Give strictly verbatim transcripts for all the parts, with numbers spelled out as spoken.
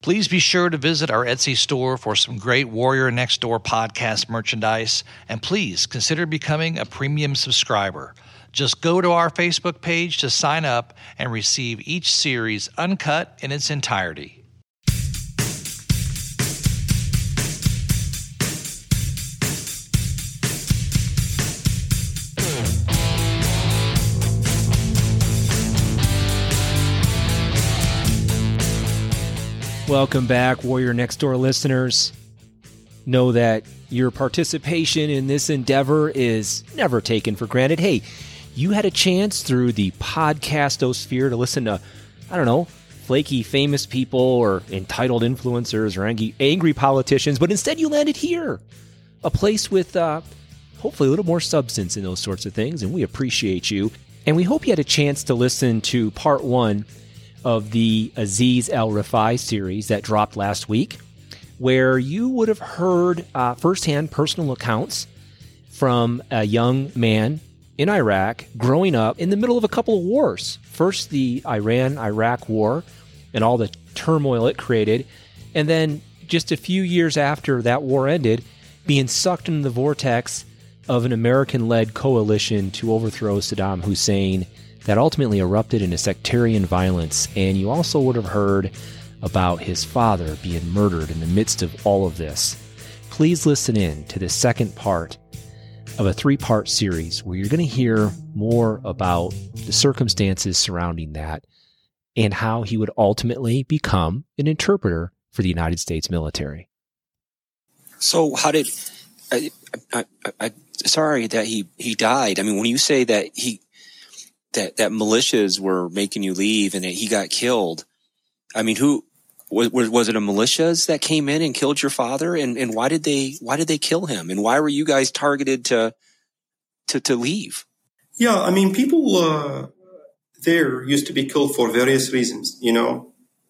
Please be sure to visit our Etsy store for some great Warrior Next Door podcast merchandise, and please consider becoming a premium subscriber. Just go to our Facebook page to sign up and receive each series uncut in its entirety. Welcome back, Warrior Next Door listeners. Know that your participation in this endeavor is never taken for granted. Hey, you had a chance through the podcastosphere to listen to, I don't know, flaky famous people or entitled influencers or angry, angry politicians, but instead you landed here, a place with uh, hopefully a little more substance in those sorts of things, and we appreciate you. And we hope you had a chance to listen to part one of the Aziz El-Rifai series that dropped last week, where you would have heard uh, firsthand personal accounts from a young man in Iraq growing up in the middle of a couple of wars. First, the Iran-Iraq war and all the turmoil it created, and then just a few years after that war ended, being sucked into the vortex of an American-led coalition to overthrow Saddam Hussein that ultimately erupted into sectarian violence. And you also would have heard about his father being murdered in the midst of all of this. Please listen in to the second part of a three-part series where you're going to hear more about the circumstances surrounding that and how he would ultimately become an interpreter for the United States military. So how did... I, I, I, I, sorry that he, he died. I mean, when you say that he... that that militias were making you leave and that he got killed. I mean, who was was it? A militias that came in and killed your father? And and why did they why did they kill him? And why were you guys targeted to to to leave? Yeah, I mean, people uh, there used to be killed for various reasons. You know,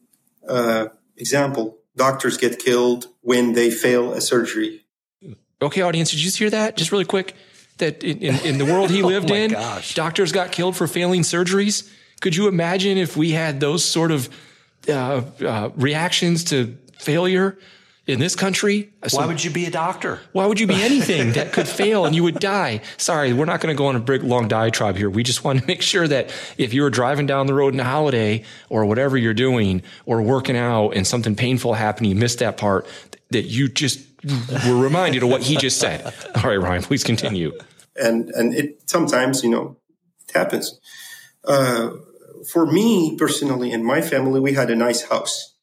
uh, example: doctors get killed when they fail a surgery. Okay, audience, did you hear that? Just really quick. That in, in, in the world he lived oh in, gosh. doctors got killed for failing surgeries. Could you imagine if we had those sort of uh, uh, reactions to failure in this country? Why So, would you be a doctor? why would you be anything that could fail and you would die? Sorry, we're not going to go on a big, long diatribe here. We just want to make sure that if you were driving down the road in a holiday or whatever you're doing or working out and something painful happened, you missed that part, that you just were reminded of what he just said. All right, Ryan, please continue. And and it sometimes, you know, it happens. Uh, for me personally, in my family, we had a nice house.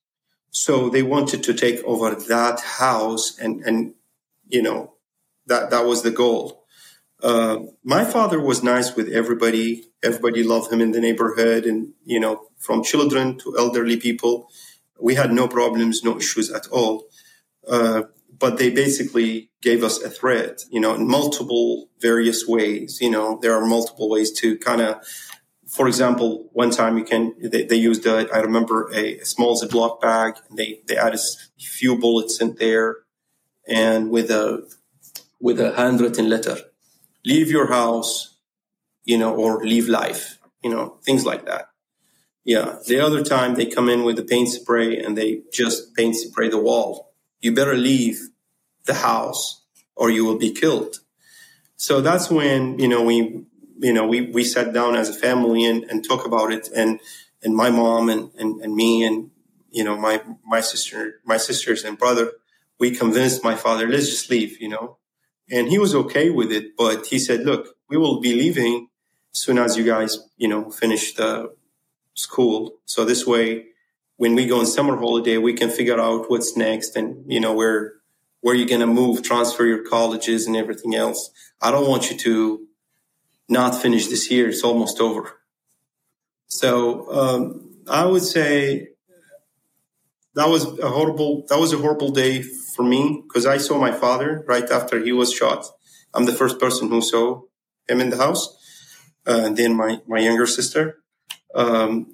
So they wanted to take over that house and, and you know, that, that was the goal. Uh, my father was nice with everybody. Everybody loved him in the neighborhood and, you know, from children to elderly people. We had no problems, no issues at all. Uh, but they basically gave us a threat, you know, in multiple various ways. You know, there are multiple ways to kind of, for example, one time you can, they, they used, a, I remember a, a small Ziploc bag, and they, they added a few bullets in there and with a, with a handwritten letter, leave your house, you know, or leave life, you know, things like that. Yeah. The other time they come in with a paint spray and they just paint spray the wall. You better leave the house or you will be killed. So that's when, you know, we, you know, we, we sat down as a family and, and talk about it. And, and my mom and, and, and me and, you know, my, my sister, my sisters and brother, we convinced my father, let's just leave, you know, and he was okay with it. But he said, look, we will be leaving as soon as you guys, you know, finish the school. So this way, when we go on summer holiday, we can figure out what's next and, you know, where, where you're going to move, transfer your colleges and everything else. I don't want you to not finish this year. It's almost over. So, um, I would say that was a horrible, that was a horrible day for me because I saw my father right after he was shot. I'm the first person who saw him in the house. Uh, and then my, my younger sister. Um,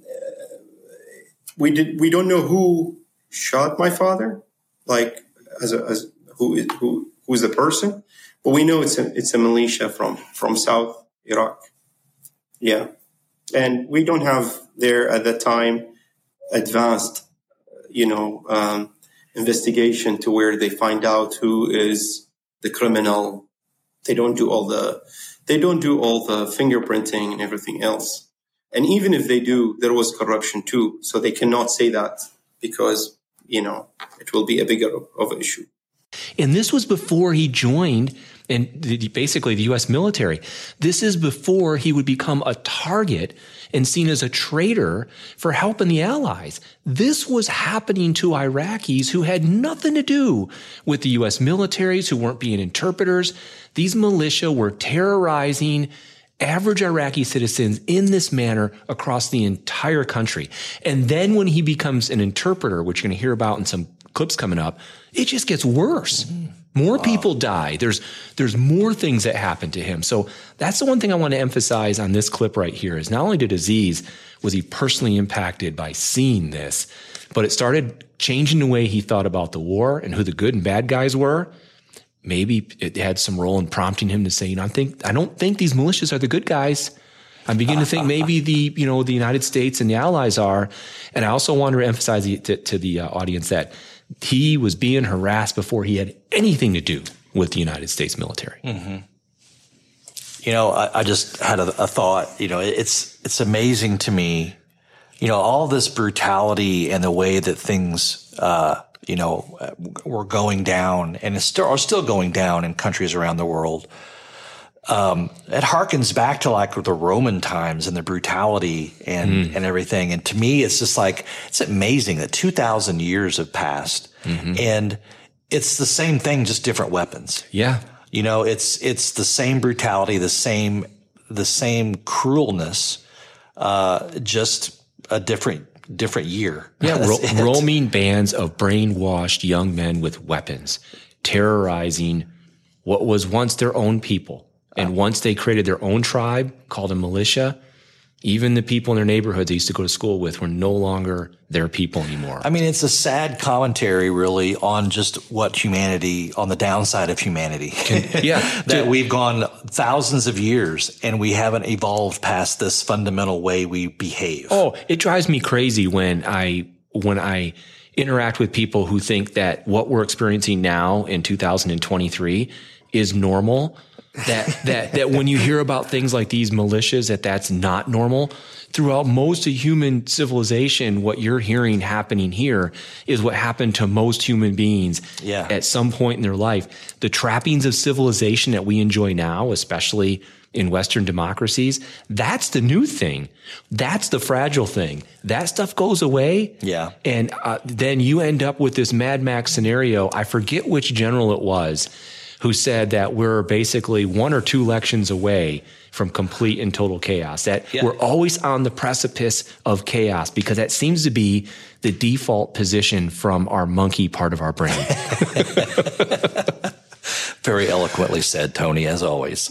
we did, we don't know who shot my father, like as a, as who, who, who's the person, but we know it's a, it's a militia from, from South Iraq. Yeah. And we don't have there at that time advanced, you know, um, investigation to where they find out who is the criminal. They don't do all the, they don't do all the fingerprinting and everything else. And even if they do, there was corruption too. So they cannot say that because, you know, it will be a bigger of an issue. And this was before he joined and the, basically the U S military. This is before he would become a target and seen as a traitor for helping the Allies. This was happening to Iraqis who had nothing to do with the U S militaries, who weren't being interpreters. These militia were terrorizing average Iraqi citizens in this manner across the entire country. And then when he becomes an interpreter, which you're going to hear about in some clips coming up, it just gets worse. Mm-hmm. More wow. people die. There's there's more things that happen to him. So that's the one thing I want to emphasize on this clip right here is not only did Aziz, was he personally impacted by seeing this, but it started changing the way he thought about the war and who the good and bad guys were. Maybe it had some role in prompting him to say, you know, I think I don't think these militias are the good guys. I'm beginning to think maybe the, you know, the United States and the Allies are. And I also want to emphasize to, to the uh, audience that he was being harassed before he had anything to do with the United States military. Mm-hmm. You know, I, I just had a, a thought, you know, it's, it's amazing to me, you know, all this brutality and the way that things, uh, you know, were going down and still are still going down in countries around the world. Um, it harkens back to like the Roman times and the brutality and, mm. and everything. And to me, it's just like, it's amazing that two thousand years have passed mm-hmm. and it's the same thing, just different weapons. Yeah. You know, it's, it's the same brutality, the same, the same cruelness, uh, just a different, different year. Yeah. ro- roaming bands of brainwashed young men with weapons, terrorizing what was once their own people. And once they created their own tribe called a militia, even the people in their neighborhoods they used to go to school with were no longer their people anymore. I mean, it's a sad commentary really on just what humanity, on the downside of humanity. Can, yeah. that we've gone thousands of years and we haven't evolved past this fundamental way we behave. Oh, it drives me crazy when I, when I interact with people who think that what we're experiencing now in two thousand twenty-three is normal. that, that, that when you hear about things like these militias, that that's not normal. Throughout most of human civilization, what you're hearing happening here is what happened to most human beings yeah. at some point in their life. The trappings of civilization that we enjoy now, especially in Western democracies, that's the new thing. That's the fragile thing. That stuff goes away. Yeah. And uh, then you end up with this Mad Max scenario. I forget which general it was who said that we're basically one or two elections away from complete and total chaos, that yeah. we're always on the precipice of chaos because that seems to be the default position from our monkey part of our brain. Very eloquently said, Tony, as always.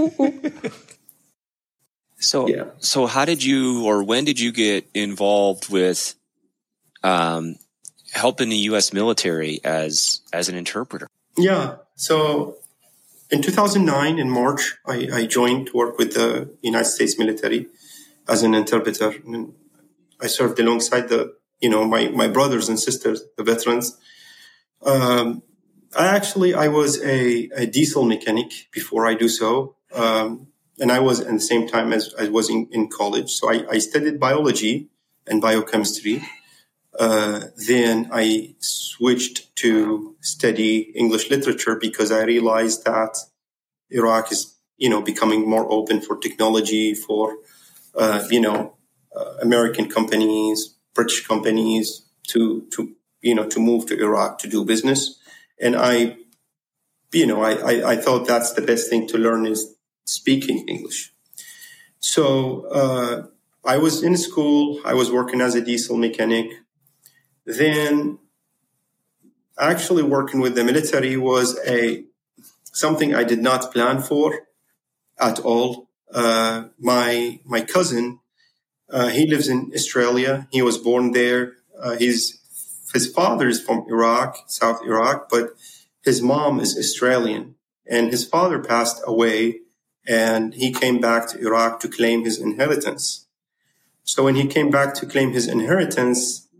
So, yeah. so how did you, or when did you get involved with um, helping the U S military as as an interpreter? Yeah. So in two thousand nine, in March, I, I joined to work with the United States military as an interpreter. And I served alongside the, you know, my, my brothers and sisters, the veterans. Um, I actually, I was a, a diesel mechanic before I do so. Um, and I was at the same time as I was in, in college. So I, I studied biology and biochemistry. Uh, then I switched to study English literature because I realized that Iraq is, you know, becoming more open for technology, for, uh, you know, uh, American companies, British companies to, to, you know, to move to Iraq to do business. And I, you know, I, I, I thought that's the best thing to learn is speaking English. So, uh, I was in school. I was working as a diesel mechanic. Then actually working with the military was a something I did not plan for at all. Uh, my my cousin, uh, he lives in Australia. He was born there. Uh, his his father is from Iraq, South Iraq, but his mom is Australian. And his father passed away, and he came back to Iraq to claim his inheritance. So when he came back to claim his inheritance,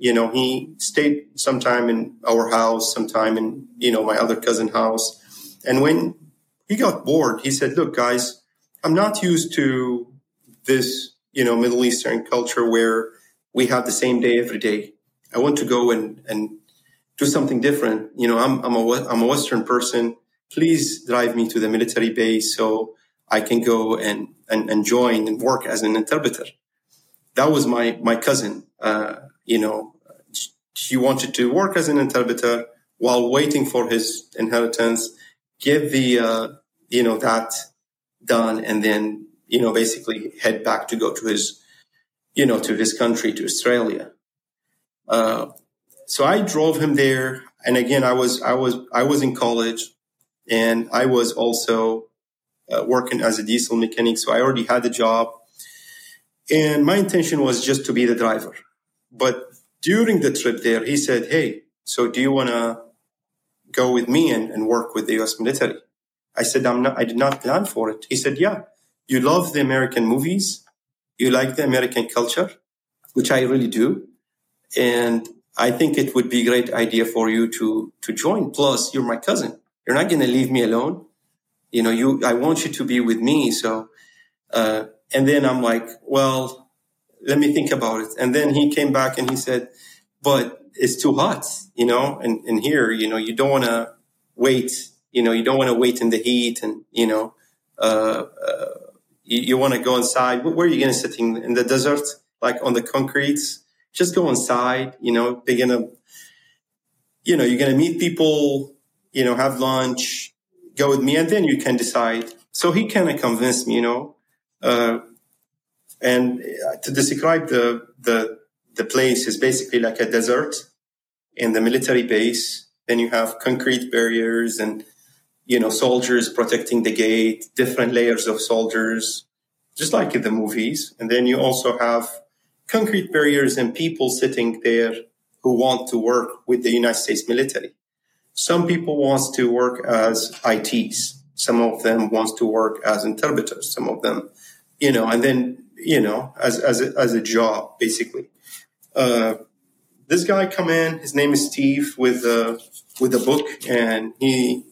you know, he stayed sometime in our house, sometime in, you know, my other cousin house. And when he got bored, he said, look, guys, I'm not used to this, you know, Middle Eastern culture where we have the same day every day. I want to go and, and do something different. You know, I'm, I'm a, I'm a Western person. Please drive me to the military base so I can go and, and, and join and work as an interpreter. That was my, my cousin. Uh, you know, he wanted to work as an interpreter while waiting for his inheritance, get the, uh, you know, that done, and then, you know, basically head back to go to his, you know, to his country, to Australia. Uh, so I drove him there. And again, I was, I was, I was in college, and I was also uh, working as a diesel mechanic. So I already had a job, and my intention was just to be the driver. But during the trip there, he said, hey, so do you want to go with me and, and work with the U S military? I said, I'm not, I did not plan for it. He said, yeah, you love the American movies. You like the American culture, which I really do. And I think it would be a great idea for you to, to join. Plus, you're my cousin. You're not going to leave me alone. You know, you, I want you to be with me. So, uh, and then I'm like, well, let me think about it. And then he came back and he said, but it's too hot, you know, and, and here, you know, you don't want to wait, you know, you don't want to wait in the heat, and, you know, uh, uh you, you want to go inside. Where are you going to sit in, in the desert, like on the concretes? Just go inside, you know, they're going to, you know, you're going to meet people, you know, have lunch, go with me, and then you can decide. So he kind of convinced me, you know, uh, and to describe the, the, the place is basically like a desert in the military base. Then you have concrete barriers and, you know, soldiers protecting the gate, different layers of soldiers, just like in the movies. And then you also have concrete barriers and people sitting there who want to work with the United States military. Some people want to work as I Ts. Some of them want to work as interpreters. Some of them, you know, and then, you know, as, as a, as a job, basically. Uh, this guy come in, his name is Steve, with a, with a book, and he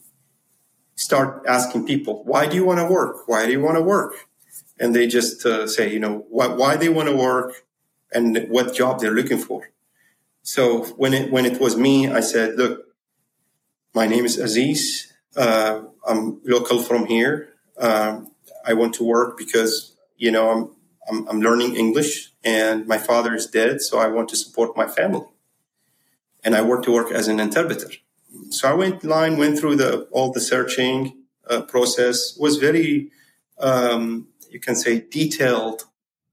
start asking people, why do you want to work? Why do you want to work? And they just uh, say, you know, why, why they want to work and what job they're looking for. So when it, when it was me, I said, look, my name is Aziz. Uh, I'm local from here. Um, I want to work because, you know, I'm, I'm, I'm learning English, and my father is dead. So I want to support my family. And I want to work as an interpreter. So I went line, went through the, all the searching uh, process, was very, um, you can say detailed,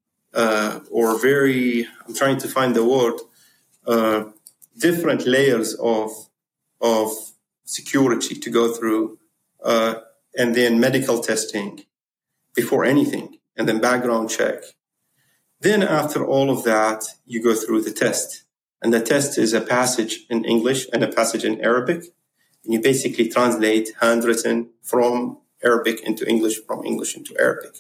uh, or very, I'm trying to find the word, uh, different layers of, of security to go through, uh, and then medical testing before anything, and then background check. Then after all of that, you go through the test. And the test is a passage in English and a passage in Arabic. And you basically translate handwritten from Arabic into English, from English into Arabic.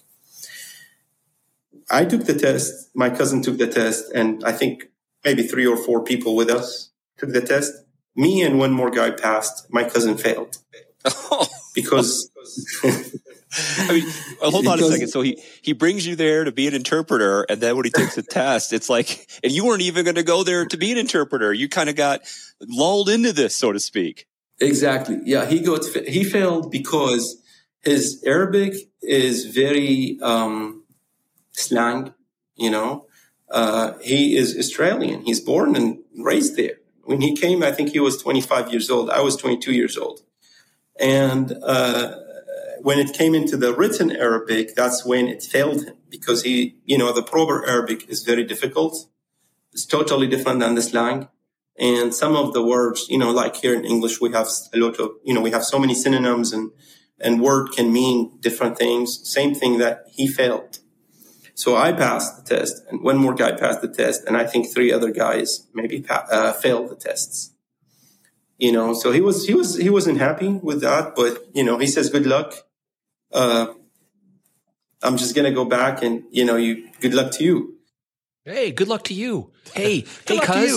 I took the test. My cousin took the test. And I think maybe three or four people with us took the test. Me and one more guy passed. My cousin failed. Because... I mean, well, hold on a second. So he, he brings you there to be an interpreter, and then when he takes the test, it's like, and you weren't even going to go there to be an interpreter. You kind of got lulled into this, so to speak. Exactly. Yeah, he got he failed because his Arabic is very um, slang. You know, uh, he is Australian. He's born and raised there. When he came, I think he was twenty-five years old. I was twenty-two years old, and. Uh, When it came into the written Arabic, that's when it failed him, because he, you know, the proper Arabic is very difficult. It's totally different than the slang. And some of the words, you know, like here in English, we have a lot of, you know, we have so many synonyms, and, and word can mean different things. Same thing that he failed. So I passed the test, and one more guy passed the test, and I think three other guys maybe uh, failed the tests. You know, so he was, he was, he wasn't happy with that, but, you know, he says, good luck. Uh, I'm just going to go back and, you know, you, good luck to you. Hey, good luck to you. Hey, hey, cuz,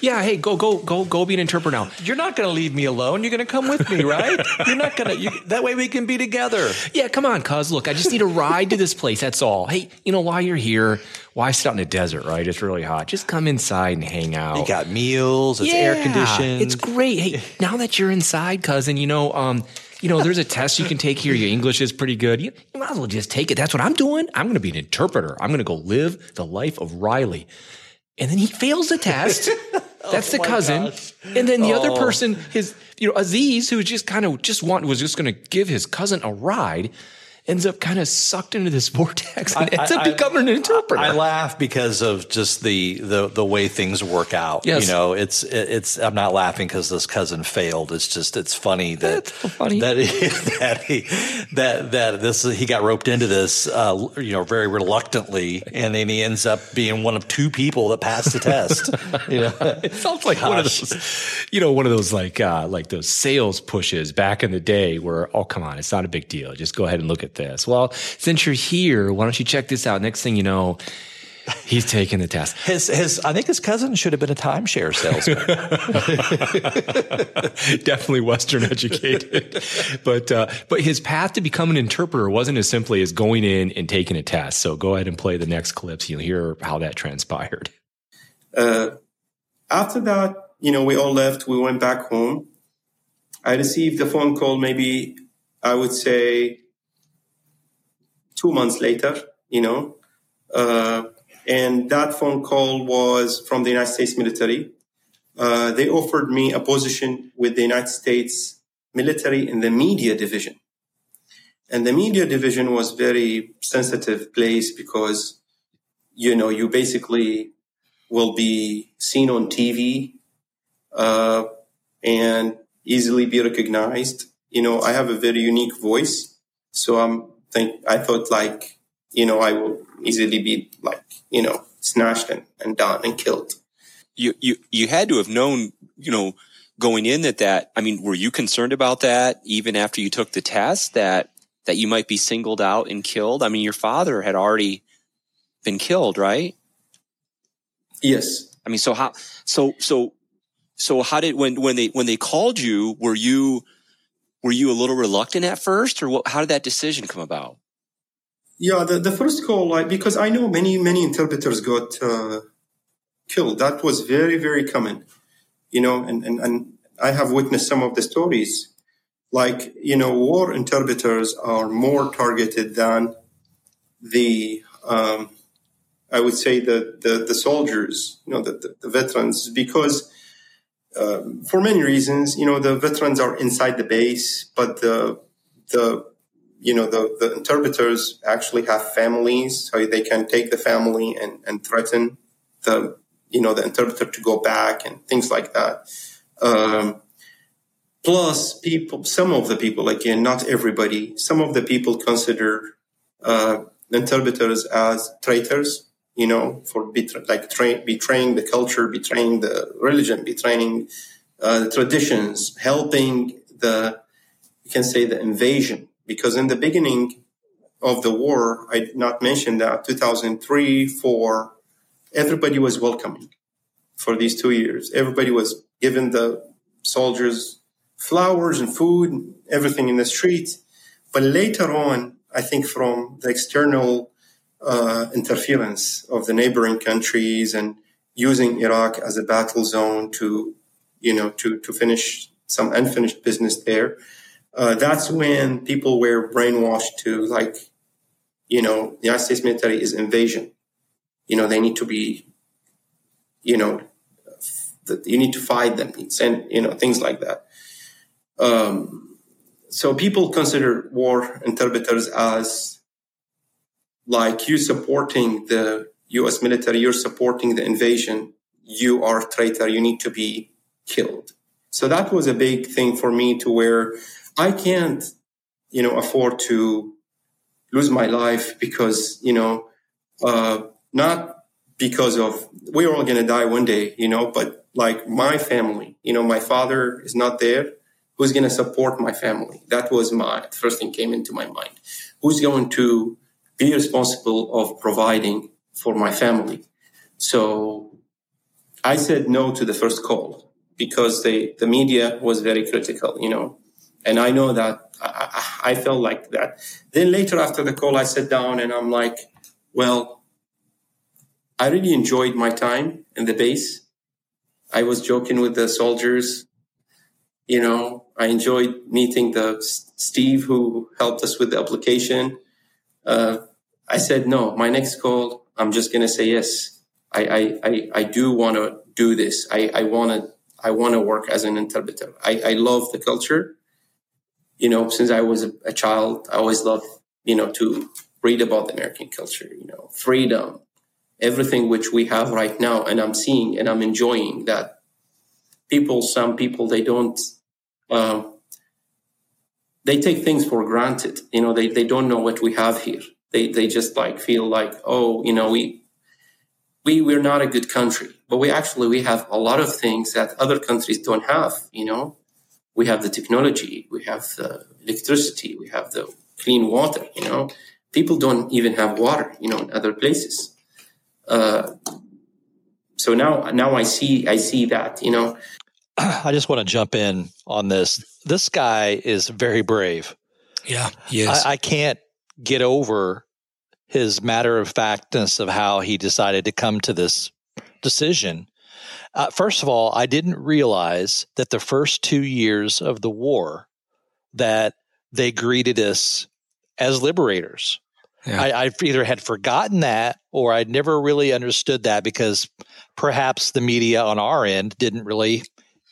Yeah, hey, go, go, go, go be an interpreter now. You're not going to leave me alone. You're going to come with me, right? You're not going to. That way we can be together. Yeah, come on, cuz. Look, I just need a ride to this place. That's all. Hey, you know, while you're here, why sit out in the desert, right? It's really hot. Just come inside and hang out. You got meals. It's yeah, air conditioned. It's great. Hey, now that you're inside, cousin, you know, um, you know, there's a test you can take here. Your English is pretty good. You, you might as well just take it. That's what I'm doing. I'm going to be an interpreter. I'm going to go live the life of Riley. And then he fails the test. That's oh the cousin. Gosh. And then the oh. other person, his, you know, Aziz, who just kind of just want, was just going to give his cousin a ride, ends up kind of sucked into this vortex and I, ends I, up becoming I, an interpreter. I, I laugh because of just the, the, the way things work out. Yes. You know, it's, it's, I'm not laughing because this cousin failed. It's just, it's funny that, so funny. that, that he, that, that this, he got roped into this, uh, you know, very reluctantly. And then he ends up being one of two people that passed the test. You know, it sounds like Gosh. one of those, you know, one of those like, uh, like those sales pushes back in the day where, oh, come on, it's not a big deal. Just go ahead and look at this. Well, since you're here, why don't you check this out? Next thing you know, he's taking the test. His, his, I think his cousin should have been a timeshare salesman. Definitely Western educated, but uh, but his path to become an interpreter wasn't as simply as going in and taking a test. So go ahead and play the next clips. You'll hear how that transpired. Uh, after that, you know, we all left. We went back home. I received a phone call. Maybe I would say. Two months later, you know, uh, and that phone call was from the United States military. Uh, they offered me a position with the United States military in the media division. And the media division was very sensitive place because, you know, you basically will be seen on T V uh, and easily be recognized. You know, I have a very unique voice, so I'm think I thought like, you know, I will easily be like, you know, snatched and, and done and killed. You, you, you had to have known, you know, going in that, that, I mean, were you concerned about that even after you took the test that, that you might be singled out and killed? I mean, your father had already been killed, right? Yes. I mean, so how, so, so, so how did, when, when they, when they called you, were you, Were you a little reluctant at first, or what, how did that decision come about? Yeah, the, the first call, like, because I know many, many interpreters got uh, killed. That was very, very common, you know, and, and, and I have witnessed some of the stories. Like, you know, war interpreters are more targeted than the, um, I would say, the, the, the soldiers, you know, the, the, the veterans, because Uh, for many reasons, you know, the veterans are inside the base, but the, the, you know, the, the interpreters actually have families, so they can take the family and, and threaten the, you know, the interpreter to go back and things like that. Um, plus people, some of the people, again, not everybody, some of the people consider, uh, interpreters as traitors. You know, for betray, like tra- betraying the culture, betraying the religion, betraying uh, the traditions, helping the, you can say the invasion. Because in the beginning of the war, I did not mention that two thousand three, four, everybody was welcoming for these two years. Everybody was giving the soldiers flowers and food, and everything in the streets. But later on, I think from the external Uh, interference of the neighboring countries and using Iraq as a battle zone to, you know, to, to finish some unfinished business there. Uh, that's when people were brainwashed to like, you know, the United States military is invasion. You know, they need to be, you know, you need to fight them, send, you know, things like that. Um, so people consider war interpreters as like you supporting the U S military, you're supporting the invasion, you are a traitor, you need to be killed. So that was a big thing for me to where I can't, you know, afford to lose my life because, you know, uh, not because of, we're all going to die one day, you know, but like my family, you know, my father is not there. Who's going to support my family? That was my first thing came into my mind. Who's going to be responsible of providing for my family? So I said no to the first call because they, the media was very critical, you know, and I know that I, I felt like that. Then later after the call, I sat down and I'm like, well, I really enjoyed my time in the base. I was joking with the soldiers. You know, I enjoyed meeting the Steve who helped us with the application. Uh, I said, no, my next call, I'm just going to say yes. I, I, I, I do want to do this. I, I want to, I want to work as an interpreter. I, I love the culture. You know, since I was a, a child, I always loved, you know, to read about the American culture, you know, freedom, everything which we have right now. And I'm seeing and I'm enjoying that people, some people, they don't, um, they take things for granted. You know, they, they don't know what we have here. They, they just like feel like, oh, you know, we, we, we're not a good country, but we actually, we have a lot of things that other countries don't have. You know, we have the technology, we have the electricity, we have the clean water, you know, people don't even have water, you know, in other places. Uh, so now, now I see, I see that, you know. I just want to jump in on this. This guy is very brave. Yeah, he is. I, I can't get over his matter of factness of how he decided to come to this decision. Uh, first of all, I didn't realize that the first two years of the war that they greeted us as liberators. Yeah. I, I either had forgotten that or I'd never really understood that because perhaps the media on our end didn't really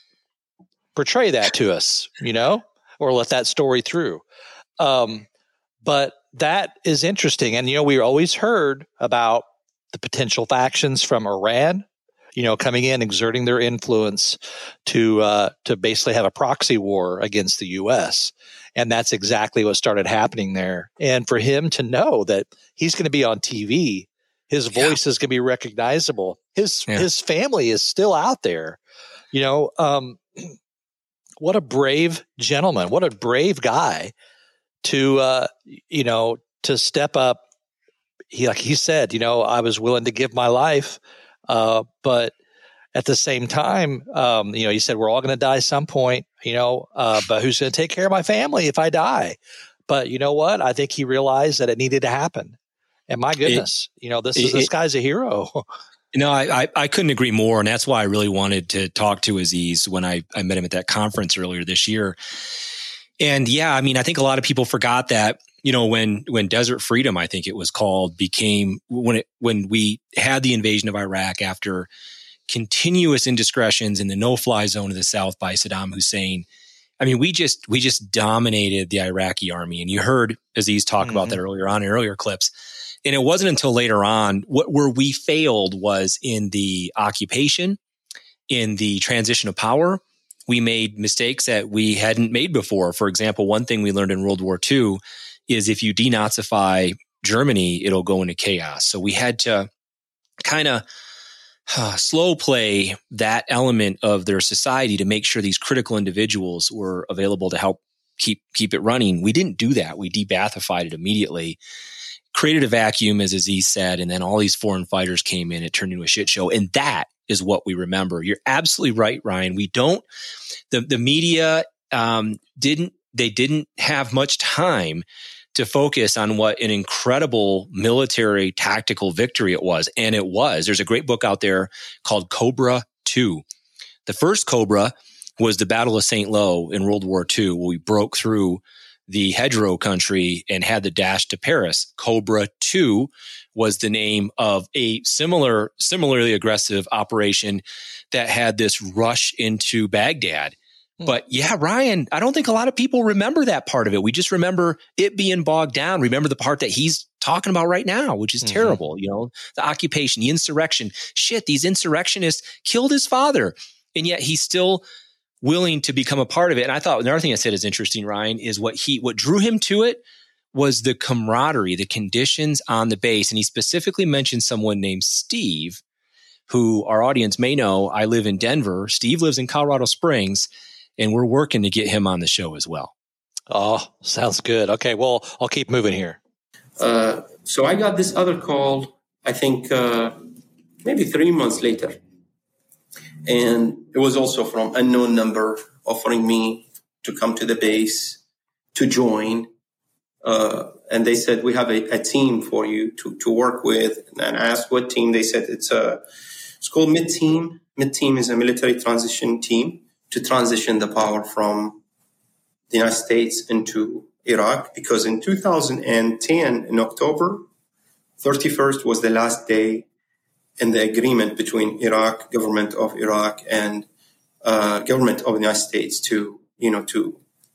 portray that to us, you know, or let that story through. Um, but that is interesting. And, you know, we always heard about the potential factions from Iran, you know, coming in, exerting their influence to uh, to basically have a proxy war against the U S. And that's exactly what started happening there. And for him to know that he's going to be on T V, his voice yeah. is going to be recognizable. His yeah. his family is still out there. You know, um, what a brave gentleman. What a brave guy to, uh, you know, to step up. He, like he said, you know, I was willing to give my life. Uh, but at the same time, um, you know, he said, we're all going to die some point, you know, uh, but who's going to take care of my family if I die? But you know what? I think he realized that it needed to happen. And my goodness, it, you know, this is, it, this guy's a hero. No, I, I, I couldn't agree more. And that's why I really wanted to talk to Aziz when I, I met him at that conference earlier this year. And yeah, I mean, I think a lot of people forgot that, you know, when, when Desert Freedom, I think it was called, became when it, when we had the invasion of Iraq after continuous indiscretions in the no-fly zone of the South by Saddam Hussein. I mean, we just, we just dominated the Iraqi army. And you heard Aziz talk mm-hmm. about that earlier on in earlier clips. And it wasn't until later on what, where we failed was in the occupation, in the transition of power. We made mistakes that we hadn't made before. For example, one thing we learned in World War Two is if you denazify Germany, it'll go into chaos. So we had to kind of uh, slow play that element of their society to make sure these critical individuals were available to help keep keep it running. We didn't do that. We de-Baathified it immediately. Created a vacuum, as Aziz said, and then all these foreign fighters came in. It turned into a shit show. And that is what we remember. You're absolutely right, Ryan. We don't, the, the media um, didn't, they didn't have much time to focus on what an incredible military tactical victory it was. And it was. There's a great book out there called Cobra two. The first Cobra was the Battle of Saint Lo in World War Two, where we broke through the hedgerow country and had the dash to Paris. Cobra two was the name of a similar, similarly aggressive operation that had this rush into Baghdad. Hmm. But yeah, Ryan, I don't think a lot of people remember that part of it. We just remember it being bogged down. Remember the part that he's talking about right now, which is mm-hmm. terrible. You know, the occupation, the insurrection. Shit, these insurrectionists killed his father. And yet he's still willing to become a part of it. And I thought another thing I said is interesting, Ryan, is what he, what drew him to it was the camaraderie, the conditions on the base. And he specifically mentioned someone named Steve, who our audience may know. I live in Denver. Steve lives in Colorado Springs, and we're working to get him on the show as well. Oh, sounds good. Okay. Well, I'll keep moving here. Uh, so I got this other call, I think, uh, maybe three months later. And it was also from unknown number offering me to come to the base to join. Uh, and they said, we have a, a team for you to, to work with. And I asked what team. They said it's a, it's called Mid-Team. Mid-Team is a military transition team to transition the power from the United States into Iraq. Because in two thousand ten, in October thirty-first was the last day in the agreement between Iraq, government of Iraq, and uh, government of the United States to, you know, to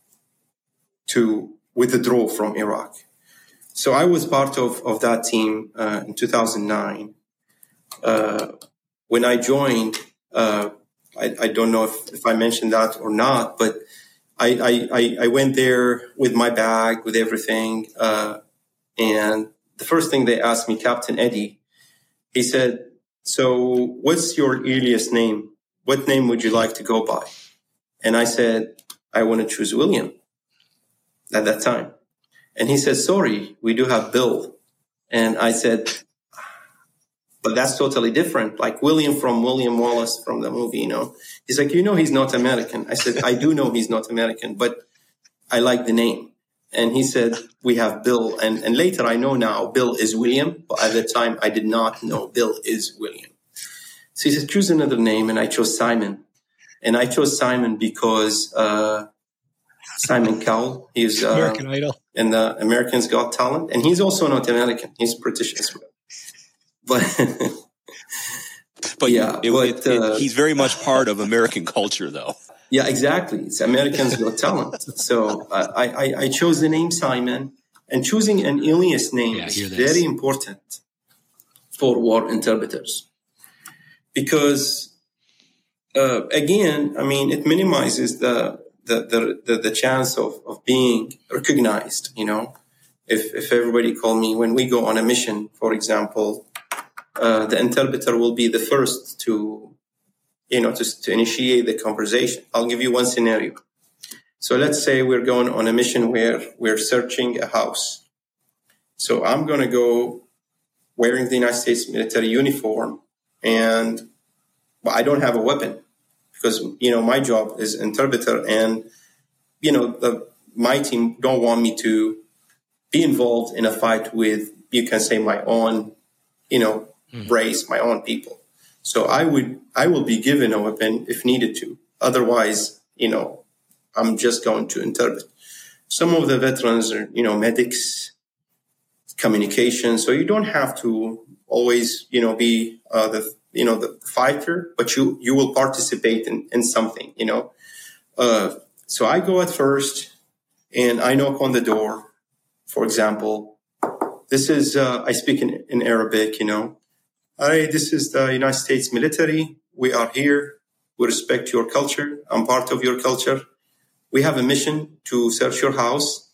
to withdraw from Iraq. So I was part of, of that team uh, in two thousand nine. Uh, when I joined, uh, I, I don't know if, if I mentioned that or not, but I, I, I went there with my bag, with everything. Uh, and the first thing they asked me, Captain Eddie, he said, so what's your earliest name? What name would you like to go by? And I said, I want to choose William at that time. And he said, sorry, we do have Bill. And I said, but that's totally different. Like William from William Wallace from the movie, you know. He's like, you know, he's not American. I said, I do know he's not American, but I like the name. And he said, we have Bill. And, and later I know now Bill is William, but at the time I did not know Bill is William. So he said, choose another name. And I chose Simon. And I chose Simon because uh, Simon Cowell, he's uh, American Idol. in the American's Got Talent. And he's also not American. He's British as well. But, but yeah, it, but, it, it, uh, he's very much part of American culture, though. Yeah, exactly. It's Americans Got Talent. So uh, I, I, I chose the name Simon, and choosing an alias name yeah, is very this. important for war interpreters because, uh, again, I mean, it minimizes the the the, the, the chance of, of being recognized. You know, if if everybody call me when we go on a mission, for example, uh, the interpreter will be the first to. You know, to, to initiate the conversation. I'll give you one scenario. So let's say we're going on a mission where we're searching a house. So I'm going to go wearing the United States military uniform, and well, I don't have a weapon because, you know, my job is interpreter, and, you know, the, my team don't want me to be involved in a fight with, you can say, my own, you know, mm. race, my own people. So I would, I will be given a weapon if needed to. Otherwise, you know, I'm just going to interpret. Some of the veterans are, you know, medics, communication. So you don't have to always, you know, be uh, the, you know, the fighter, but you, you will participate in, in something, you know. Uh, so I go at first and I knock on the door. For example, this is, uh, I speak in, in Arabic, you know. Hi, this is the United States military. We are here. We respect your culture. I'm part of your culture. We have a mission to search your house.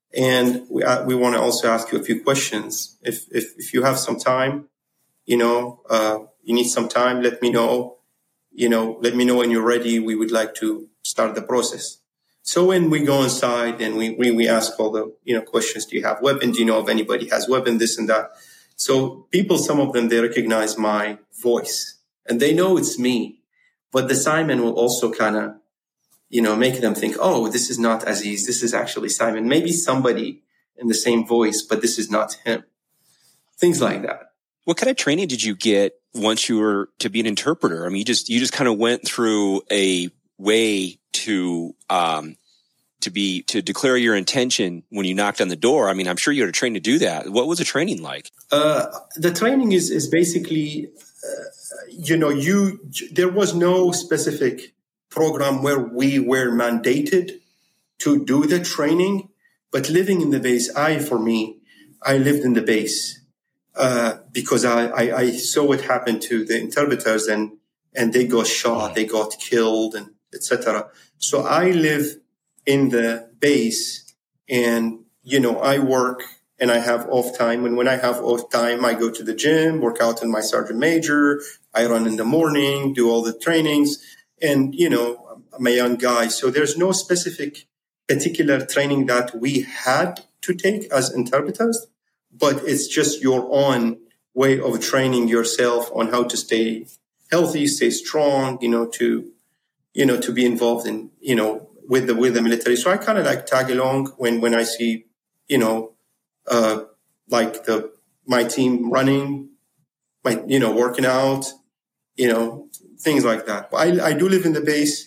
And we uh, we want to also ask you a few questions. If if, if you have some time, you know, uh, you need some time, let me know. You know, let me know when you're ready. We would like to start the process. So when we go inside and we, we, we ask all the, you know, questions, do you have weapon? Do you know if anybody has weapon, this and that? So people, some of them, they recognize my voice and they know it's me, but the Simon will also kind of, you know, make them think, oh, this is not Aziz. This is actually Simon. Maybe somebody in the same voice, but this is not him. Things like that. What kind of training did you get once you were to be an interpreter? I mean, you just, you just kind of went through a way to, um, to be, to declare your intention when you knocked on the door. I mean, I'm sure you had a training to do that. What was the training like? Uh, the training is, is basically, uh, you know, you, there was no specific program where we were mandated to do the training, but living in the base, I, for me, I lived in the base, uh, because I, I, I saw what happened to the interpreters and, and they got shot, they got killed and et cetera. So I live in the base and, you know, I work and I have off time. And when I have off time, I go to the gym, work out in my sergeant major. I run in the morning, do all the trainings. And, you know, I'm a young guy. So there's no specific particular training that we had to take as interpreters, but it's just your own way of training yourself on how to stay healthy, stay strong, you know, to, you know, to be involved in, you know, with the, with the military. So I kind of like tag along when, when I see, you know, uh, like the, my team running, my, you know, working out, you know, things like that. But I, I do live in the base,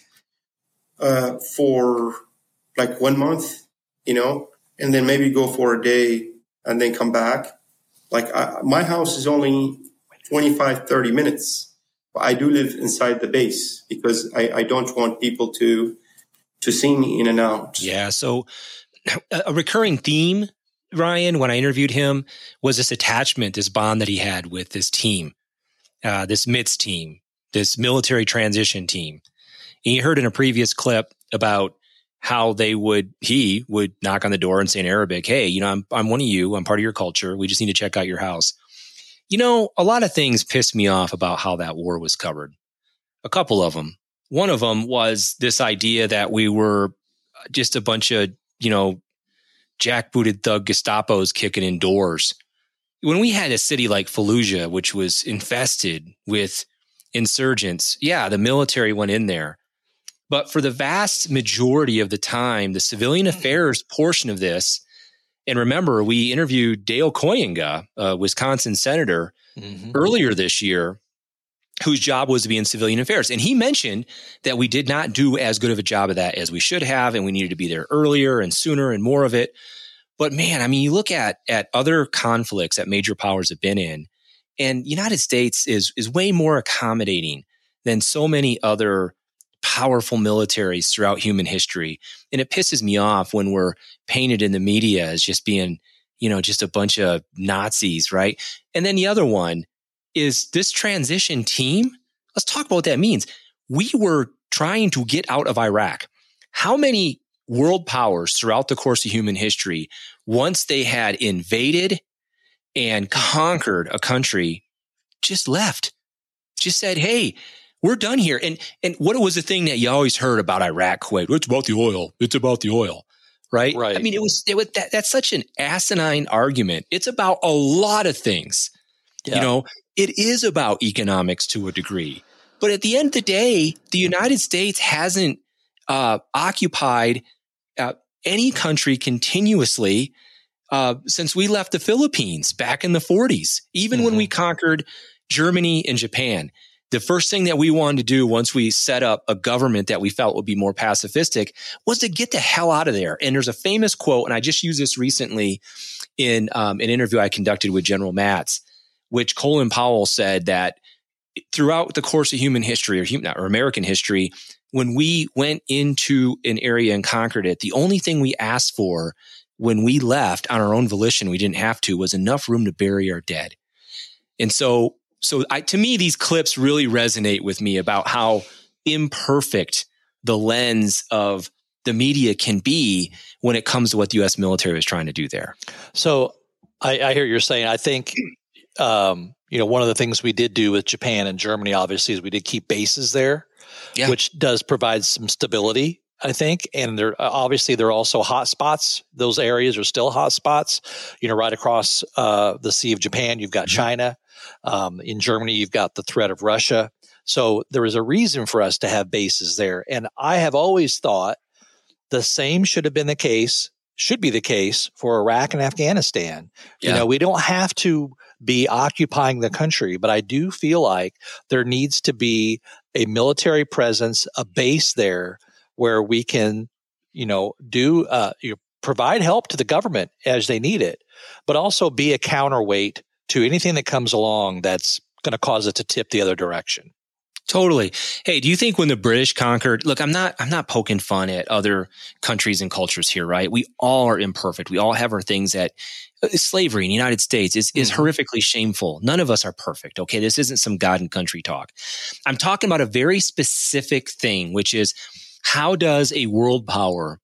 uh, for like one month, you know, and then maybe go for a day and then come back. Like I, my house is only twenty-five, thirty minutes. But I do live inside the base because I, I don't want people to to see me in and out. Yeah. So a recurring theme, Ryan, when I interviewed him, was this attachment, this bond that he had with this team, uh, this M I T S team, this military transition team. And you heard in a previous clip about how they would, he would knock on the door and say in Arabic, hey, you know, I'm I'm one of you. I'm part of your culture. We just need to check out your house. You know, a lot of things pissed me off about how that war was covered. A couple of them. One of them was this idea that we were just a bunch of, you know, jackbooted thug Gestapos kicking in doors. When we had a city like Fallujah, which was infested with insurgents, yeah, the military went in there. But for the vast majority of the time, the civilian affairs portion of this, and remember, we interviewed Dale Koyenga, a Wisconsin senator, mm-hmm. earlier this year, whose job was to be in civilian affairs. And he mentioned that we did not do as good of a job of that as we should have, and we needed to be there earlier and sooner and more of it. But man, I mean, you look at at other conflicts that major powers have been in, and United States is is way more accommodating than so many other powerful militaries throughout human history. And it pisses me off when we're painted in the media as just being, you know, just a bunch of Nazis, right? And then the other one is this transition team. Let's talk about what that means. We were trying to get out of Iraq. How many world powers throughout the course of human history, once they had invaded and conquered a country, just left, just said, hey, we're done here. And and what was the thing that you always heard about Iraq, Kuwait? It's about the oil. It's about the oil, right? Right. I mean, it was, it was that, that's such an asinine argument. It's about a lot of things. Yeah. You know, it is about economics to a degree. But at the end of the day, the United States hasn't uh, occupied uh, any country continuously uh, since we left the Philippines back in the forties, even mm-hmm. when we conquered Germany and Japan. The first thing that we wanted to do once we set up a government that we felt would be more pacifistic was to get the hell out of there. And there's a famous quote, and I just used this recently in um, an interview I conducted with General Matz, which Colin Powell said that throughout the course of human history or, human, or American history, when we went into an area and conquered it, the only thing we asked for when we left on our own volition, we didn't have to, was enough room to bury our dead. And so So I, to me, these clips really resonate with me about how imperfect the lens of the media can be when it comes to what the U S military is trying to do there. So I, I hear you're saying, I think, um, you know, one of the things we did do with Japan and Germany, obviously, is we did keep bases there, yeah. which does provide some stability, I think. And there, obviously, there are also hot spots. Those areas are still hot spots. You know, right across uh, the Sea of Japan, you've got mm-hmm. China. Um, in Germany, you've got the threat of Russia. So there is a reason for us to have bases there. And I have always thought the same should have been the case, should be the case for Iraq and Afghanistan. Yeah. You know, we don't have to be occupying the country, but I do feel like there needs to be a military presence, a base there where we can, you know, do, uh, you know, provide help to the government as they need it, but also be a counterweight to anything that comes along that's going to cause it to tip the other direction. Totally. Hey, do you think when the British conquered, look, I'm not, I'm not poking fun at other countries and cultures here, right? We all are imperfect. We all have our things that uh, slavery in the United States is, is mm-hmm. horrifically shameful. None of us are perfect. Okay. This isn't some God and country talk. I'm talking about a very specific thing, which is how does a world power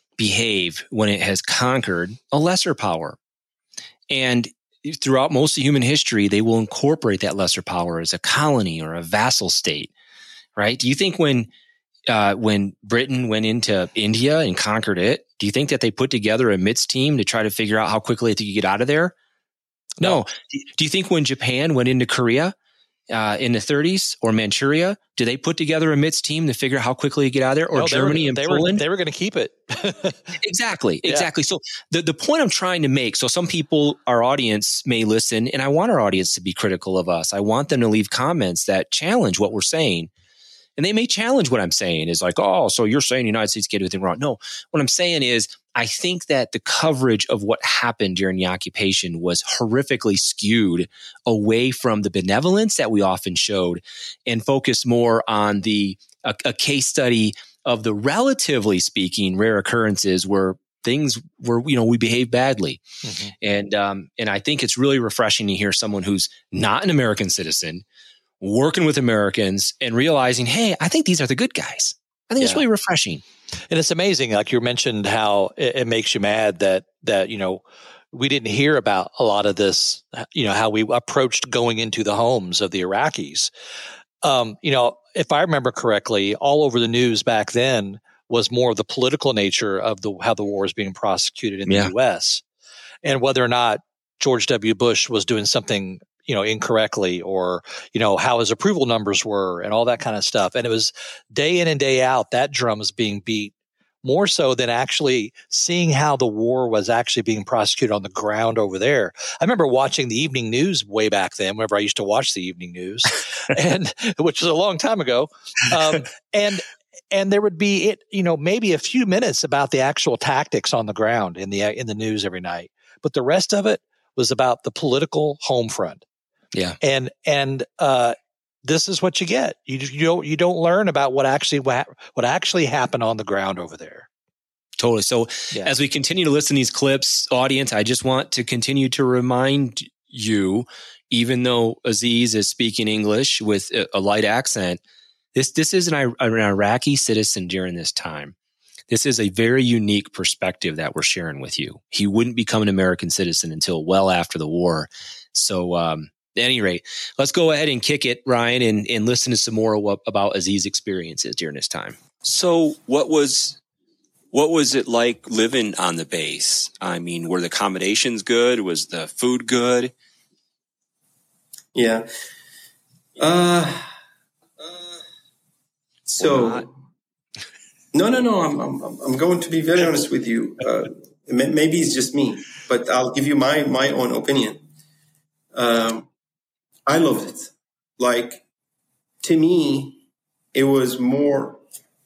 behave when it has conquered a lesser power? And throughout most of human history, they will incorporate that lesser power as a colony or a vassal state, right? Do you think when uh, when Britain went into India and conquered it, do you think that they put together a M I T S team to try to figure out how quickly they could get out of there? No. no. Do you think when Japan went into Korea uh, in the thirties or Manchuria? Do they put together a M I T S team to figure out how quickly to get out of there? Or no, Germany were, and they Poland? Were, they were going to keep it. Exactly. Yeah. Exactly. So the, the point I'm trying to make, so some people, our audience may listen, and I want our audience to be critical of us. I want them to leave comments that challenge what we're saying. And they may challenge what I'm saying is like, oh, so you're saying the United States did everything wrong. No, what I'm saying is I think that the coverage of what happened during the occupation was horrifically skewed away from the benevolence that we often showed and focused more on the a, a case study of the relatively speaking rare occurrences where things were, you know, we behaved badly. Mm-hmm. And, um, and I think it's really refreshing to hear someone who's not an American citizen working with Americans and realizing, hey, I think these are the good guys. I think yeah. it's really refreshing. And it's amazing, like you mentioned, how it, it makes you mad that, that, you know, we didn't hear about a lot of this, you know, how we approached going into the homes of the Iraqis. Um, you know, if I remember correctly, all over the news back then was more of the political nature of the how the war is being prosecuted in yeah. the U S and whether or not George W. Bush was doing something, you know, incorrectly, or, you know, how his approval numbers were and all that kind of stuff. And it was day in and day out, that drum is being beat more so than actually seeing how the war was actually being prosecuted on the ground over there. I remember watching the evening news way back then, whenever I used to watch the evening news, and which was a long time ago. Um, and, and there would be it, you know, maybe a few minutes about the actual tactics on the ground in the, in the news every night, but the rest of it was about the political home front. Yeah. And, and, uh, this is what you get. You you don't, you don't learn about what actually, what, what actually happened on the ground over there. Totally. So yeah. as we continue to listen to these clips, audience, I just want to continue to remind you, even though Aziz is speaking English with a, a light accent, this, this is an, an Iraqi citizen during this time. This is a very unique perspective that we're sharing with you. He wouldn't become an American citizen until well after the war. So, um, at any rate, let's go ahead and kick it, Ryan, and, and listen to some more what, about Aziz's experiences during this time. So what was what was it like living on the base? I mean, were the accommodations good? Was the food good? Yeah. Uh, so, no, no, no. I'm, I'm, I'm going to be very honest with you. Uh, maybe it's just me, but I'll give you my, my own opinion. Um, I loved it. Like, to me, it was more,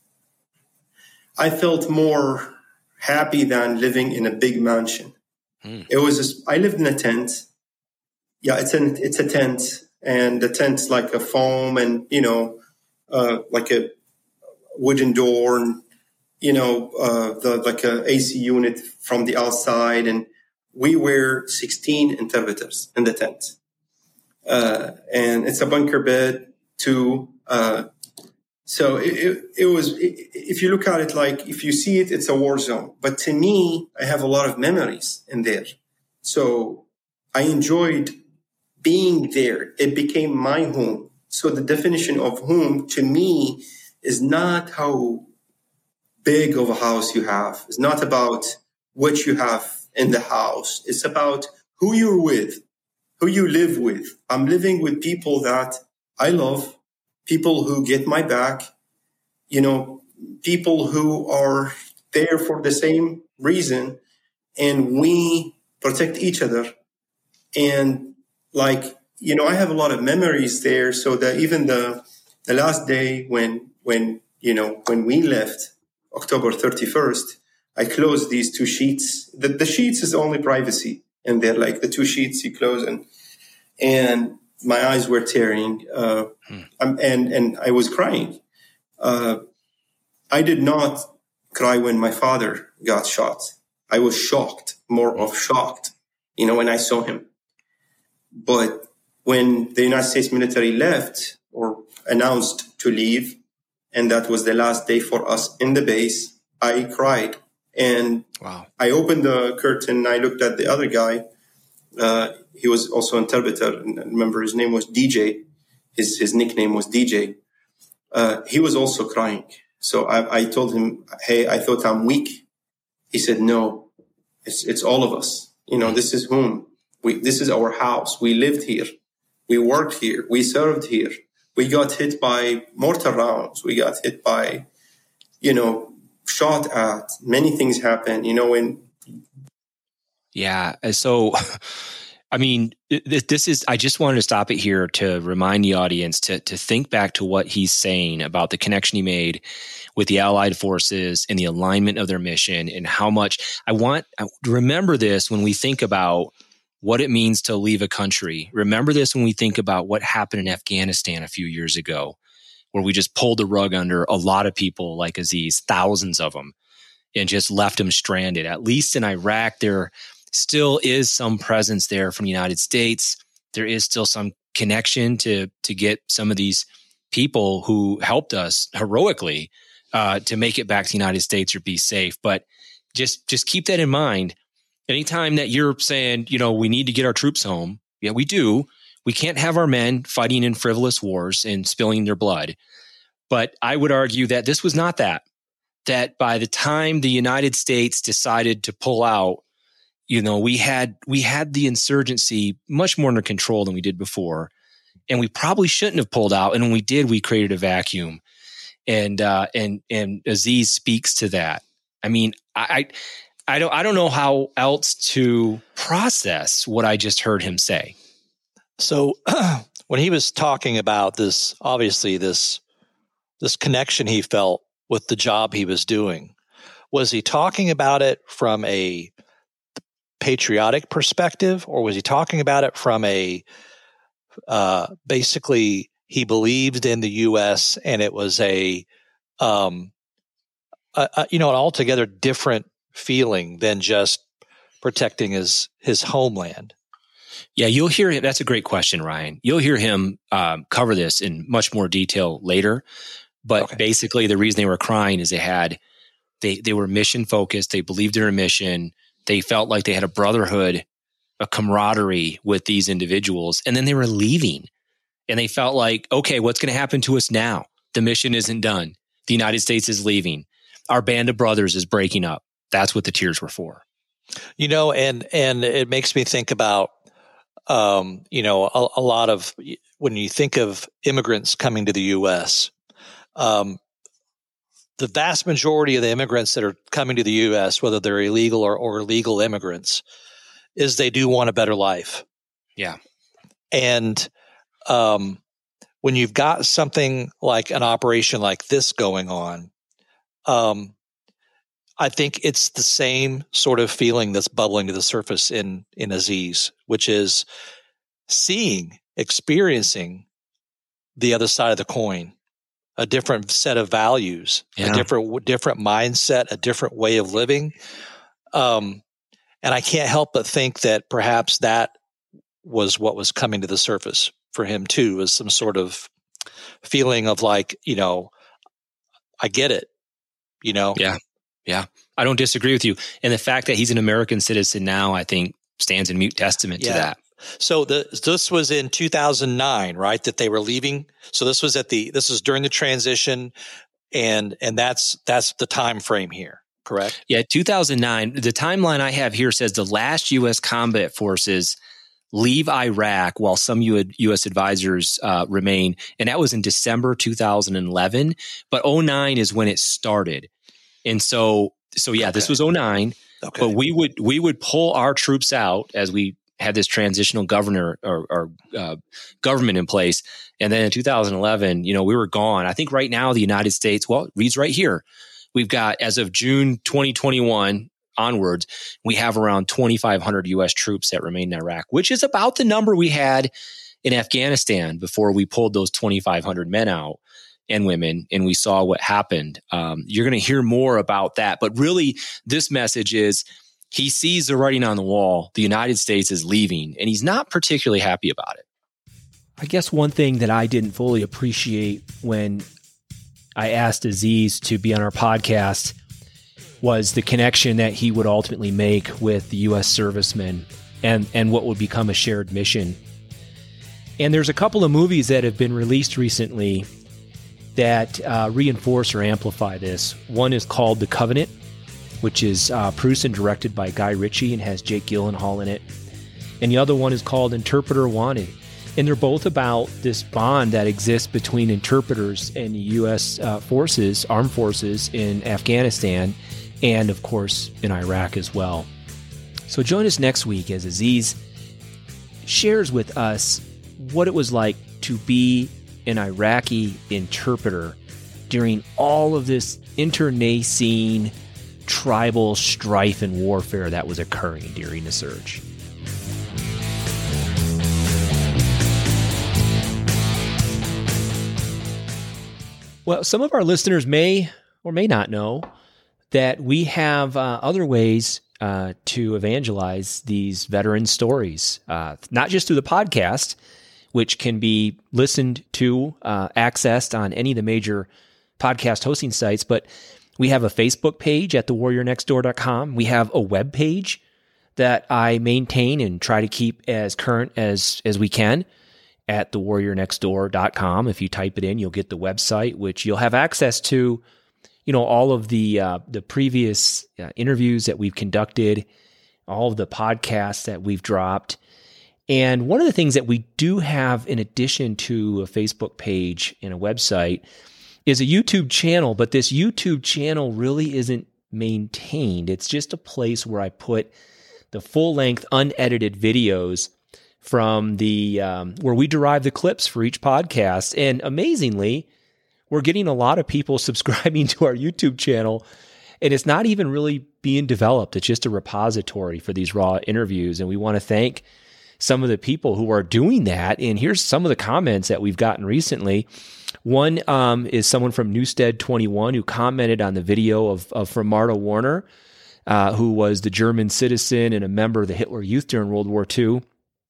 I felt more happy than living in a big mansion. Hmm. It was, just, I lived in a tent. Yeah, it's an, it's a tent, and the tent's like a foam and, you know, uh, like a wooden door and, you know, uh, the, like a A C unit from the outside. And we were sixteen interpreters in the tent. Uh, and it's a bunker bed too. Uh, so it, it, it was, it, if you look at it, like if you see it, it's a war zone. But to me, I have a lot of memories in there. So I enjoyed being there. It became my home. So the definition of home to me is not how big of a house you have. It's not about what you have in the house. It's about who you're with, who you live with. I'm living with people that I love, people who get my back, you know, people who are there for the same reason, and we protect each other. And like, you know, I have a lot of memories there, so that even the the last day when when you know when we left, October thirty-first, I closed these two sheets. The, the sheets is only privacy. And they're like the two sheets you close, and and my eyes were tearing, uh, hmm. um, and and I was crying. Uh, I did not cry when my father got shot. I was shocked, more of shocked, you know, when I saw him. But when the United States military left or announced to leave, and that was the last day for us in the base, I cried. And wow. I opened the curtain. I looked at the other guy. Uh, he was also an interpreter. And I remember his name was D J. His his nickname was D J. Uh, he was also crying. So I, I told him, "Hey, I thought I'm weak." He said, "No, it's it's all of us. You know, this is home. We this is our house. We lived here. We worked here. We served here. We got hit by mortar rounds. We got hit by, you know, shot at. Many things happen, you know, and yeah. So, I mean, this is, I just wanted to stop it here to remind the audience to, to think back to what he's saying about the connection he made with the Allied forces and the alignment of their mission and how much I want to remember this when we think about what it means to leave a country. Remember this when we think about what happened in Afghanistan a few years ago, where we just pulled the rug under a lot of people like Aziz, thousands of them, and just left them stranded. At least in Iraq, there still is some presence there from the United States. There is still some connection to, to get some of these people who helped us heroically uh, to make it back to the United States or be safe. But just, just keep that in mind. Anytime that you're saying, you know, we need to get our troops home, yeah, we do. We can't have our men fighting in frivolous wars and spilling their blood. But I would argue that this was not that. That by the time the United States decided to pull out, you know, we had we had the insurgency much more under control than we did before, and we probably shouldn't have pulled out. And when we did, we created a vacuum. And uh, and and Aziz speaks to that. I mean, I. I don't I don't know how else to process what I just heard him say. So when he was talking about this, obviously this this connection he felt with the job he was doing, was he talking about it from a patriotic perspective, or was he talking about it from a uh, basically he believed in the U S and it was a, um, a, a you know an altogether different feeling than just protecting his his homeland? Yeah, you'll hear him. That's a great question, Ryan. You'll hear him um, cover this in much more detail later. But okay. Basically, the reason they were crying is they had they they were mission focused. They believed in their mission. They felt like they had a brotherhood, a camaraderie with these individuals, and then they were leaving, and they felt like, okay, what's going to happen to us now? The mission isn't done. The United States is leaving. Our band of brothers is breaking up. That's what the tears were for. You know, and and it makes me think about, um, you know, a, a lot of, when you think of immigrants coming to the U S, um, the vast majority of the immigrants that are coming to the U S, whether they're illegal or, or legal immigrants, is they do want a better life. Yeah. And um, when you've got something like an operation like this going on, um, I think it's the same sort of feeling that's bubbling to the surface in, in Aziz, which is seeing, experiencing the other side of the coin, a different set of values, yeah. a different, different mindset, a different way of living. Um, and I can't help but think that perhaps that was what was coming to the surface for him too, was some sort of feeling of like, you know, I get it, you know? Yeah. Yeah, I don't disagree with you. And the fact that he's an American citizen now, I think, stands in mute testament yeah. to that. So the, this was in two thousand nine, right? That they were leaving. So this was at the this was during the transition, and and that's that's the time frame here, correct? Yeah, two thousand nine. The timeline I have here says the last U S combat forces leave Iraq while some U S advisors uh, remain, and that was in December two thousand eleven. But oh nine is when it started. And so, so yeah, okay. This was oh nine, okay. But we would, we would pull our troops out as we had this transitional governor or, or uh, government in place. And then in two thousand eleven, you know, we were gone. I think right now the United States, well, it reads right here. We've got, as of June twenty twenty-one onwards, we have around twenty-five hundred U S troops that remain in Iraq, which is about the number we had in Afghanistan before we pulled those twenty-five hundred men out. And women, and we saw what happened. Um, you're going to hear more about that. But really, this message is he sees the writing on the wall. The United States is leaving, and he's not particularly happy about it. I guess one thing that I didn't fully appreciate when I asked Aziz to be on our podcast was the connection that he would ultimately make with the U S servicemen and, and what would become a shared mission. And there's a couple of movies that have been released recently that uh, reinforce or amplify this. One is called The Covenant, which is uh, produced and directed by Guy Ritchie and has Jake Gyllenhaal in it. And the other one is called Interpreter Wanted. And they're both about this bond that exists between interpreters and U S uh, forces, armed forces in Afghanistan, and of course in Iraq as well. So join us next week as Aziz shares with us what it was like to be an Iraqi interpreter during all of this internecine tribal strife and warfare that was occurring during the surge. Well, some of our listeners may or may not know that we have uh, other ways uh, to evangelize these veteran stories, uh, not just through the podcast, which can be listened to, uh, accessed on any of the major podcast hosting sites, but we have a Facebook page at the warrior next door dot com. We have a web page that I maintain and try to keep as current as, as we can at the warrior next door dot com. If you type it in, you'll get the website, which you'll have access to, you know, all of the uh, the previous uh, interviews that we've conducted, all of the podcasts that we've dropped. And one of the things that we do have in addition to a Facebook page and a website is a YouTube channel, but this YouTube channel really isn't maintained. It's just a place where I put the full-length, unedited videos from the um, where we derive the clips for each podcast. And amazingly, we're getting a lot of people subscribing to our YouTube channel, and it's not even really being developed. It's just a repository for these raw interviews, and we want to thank some of the people who are doing that. And here's some of the comments that we've gotten recently. One um, is someone from Newstead twenty-one who commented on the video of, of from Marta Warner, uh, who was the German citizen and a member of the Hitler Youth during World War Two.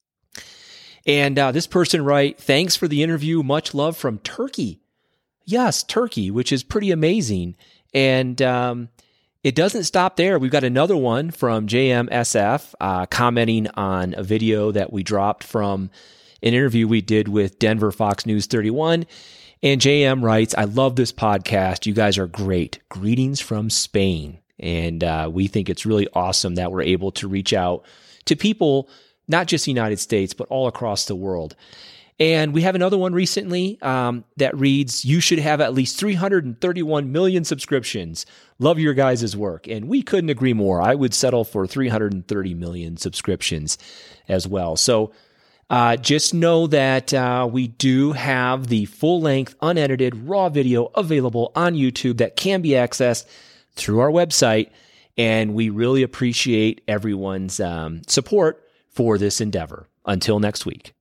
And uh, this person writes, "Thanks for the interview. Much love from Turkey." Yes, Turkey, which is pretty amazing. And um, it doesn't stop there. We've got another one from J M S F uh, commenting on a video that we dropped from an interview we did with Denver Fox News thirty-one. And J M writes, "I love this podcast. You guys are great. Greetings from Spain." And uh, we think it's really awesome that we're able to reach out to people, not just the United States, but all across the world. And we have another one recently um, that reads, "You should have at least three hundred thirty-one million subscriptions. Love your guys' work." And we couldn't agree more. I would settle for three hundred thirty million subscriptions as well. So uh, just know that uh, we do have the full-length, unedited, raw video available on YouTube that can be accessed through our website. And we really appreciate everyone's um, support for this endeavor. Until next week.